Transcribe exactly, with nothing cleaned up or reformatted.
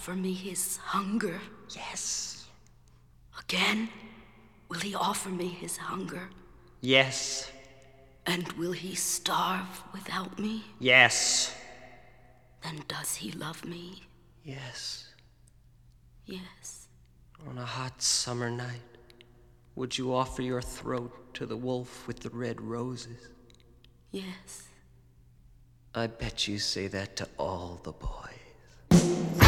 offer me his hunger? Yes. Again? Will he offer me his hunger? Yes. And will he starve without me? Yes. Then does he love me? Yes. Yes. On a hot summer night, would you offer your throat to the wolf with the red roses? Yes. I bet you say that to all the boys.